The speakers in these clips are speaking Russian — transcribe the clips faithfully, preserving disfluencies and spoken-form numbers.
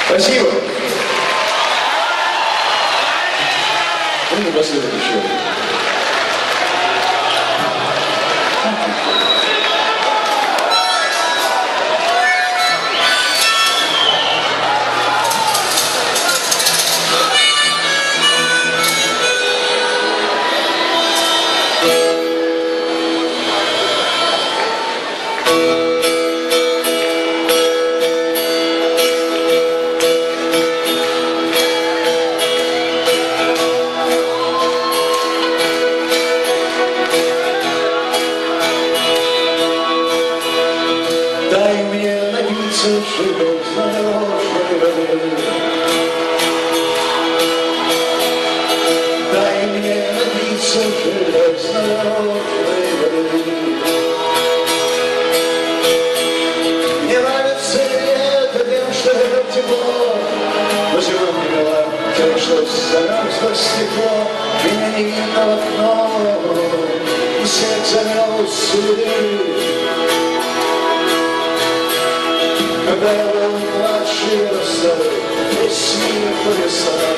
Спасибо. Ну, напоследок еще. Дай мне напиться железной воды. Дай мне напиться железной воды. Мне нравится лето тем, что это тепло, но сегодня мила тем, что замерзло стекло. Меня не видно в окно, и снег замел следы. Когда я был младший, я растаю, весь мир по лесам.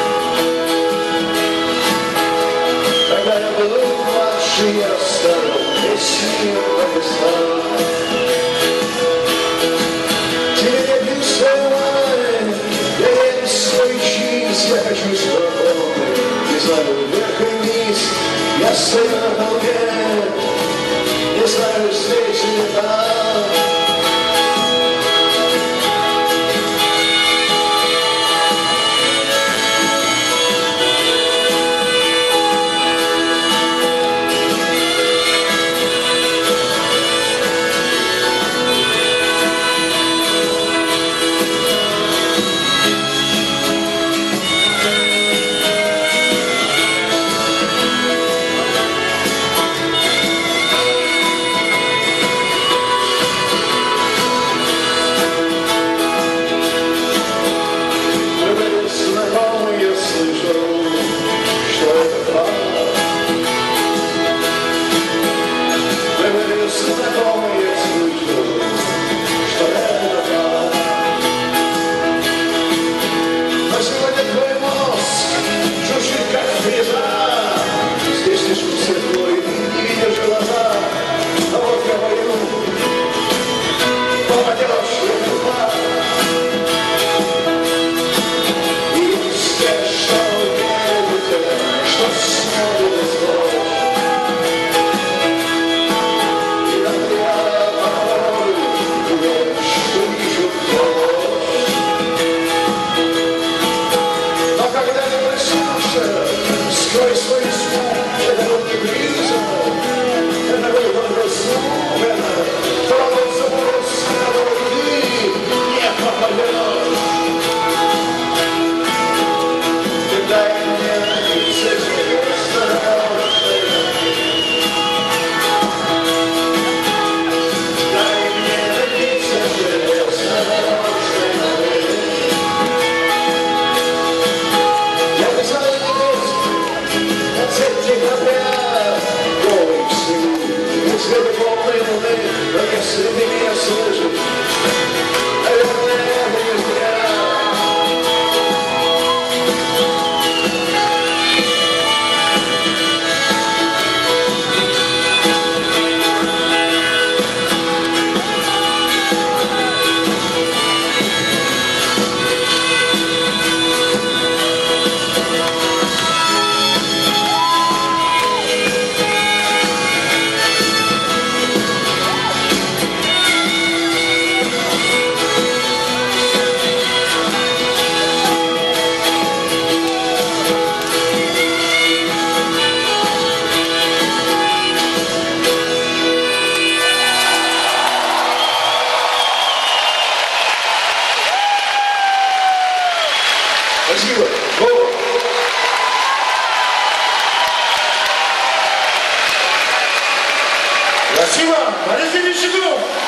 Когда я был младший, я растаю, весь мир по лесам. Теперь я пью свою мать, я ем свой чиз, я хочу свободы, не знаю вверх и вниз, я стою на волне, не знаю здесь или там. Спасибо. Вова. Спасибо. Борис Ильич Щеглов.